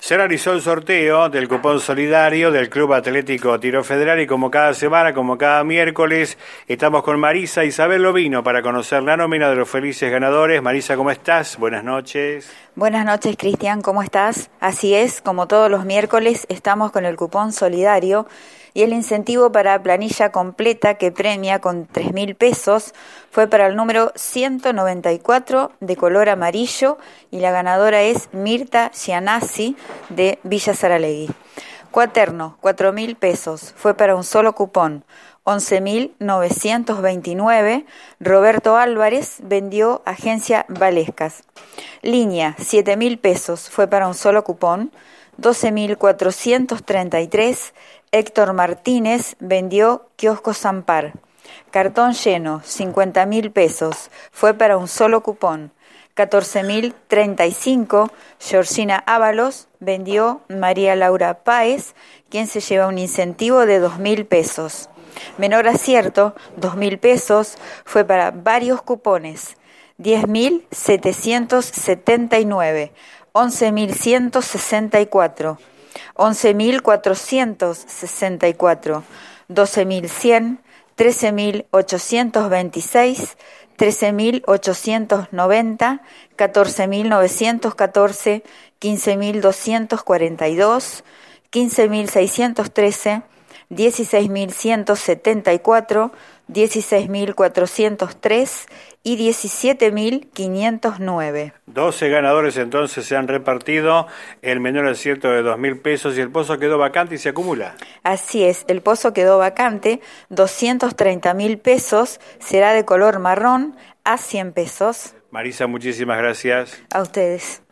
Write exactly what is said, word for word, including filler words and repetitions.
Se realizó el sorteo del cupón solidario del Club Atlético Tiro Federal y como cada semana, como cada miércoles, estamos con Marisa Isabel Lovino para conocer la nómina de los felices ganadores. Marisa, ¿cómo estás? Buenas noches. Buenas noches, Cristian, ¿cómo estás? Así es, como todos los miércoles, estamos con el cupón solidario y el incentivo para planilla completa que premia con tres mil pesos fue para el número ciento noventa y cuatro de color amarillo y la ganadora es Mirta Gianassi de Villa Saralegui. Cuaterno, cuatro mil pesos, fue para un solo cupón, once mil novecientos veintinueve, Roberto Álvarez vendió Agencia Valescas. Línea, siete mil pesos, fue para un solo cupón, doce mil cuatrocientos treinta y tres, Héctor Martínez vendió Kiosco Zampar. Cartón lleno, cincuenta mil pesos, fue para un solo cupón, catorce mil treinta y cinco, Georgina Ábalos vendió María Laura Páez, quien se lleva un incentivo de dos mil pesos. Menor acierto, dos mil pesos, fue para varios cupones, diez mil setecientos setenta y nueve, once mil ciento sesenta y cuatro, once mil cuatrocientos sesenta y cuatro, doce mil cien, trece mil ochocientos veintiséis, trece mil ochocientos noventa, catorce mil novecientos catorce, quince mil doscientos cuarenta y dos, quince mil seiscientos trece, dieciséis mil ciento setenta y cuatro, dieciséis mil cuatrocientos tres y diecisiete mil quinientos nueve. doce ganadores entonces se han repartido el menor acierto de dos mil pesos y el pozo quedó vacante y se acumula. Así es, el pozo quedó vacante, doscientos treinta mil pesos, será de color marrón a cien pesos. Marisa, muchísimas gracias. A ustedes.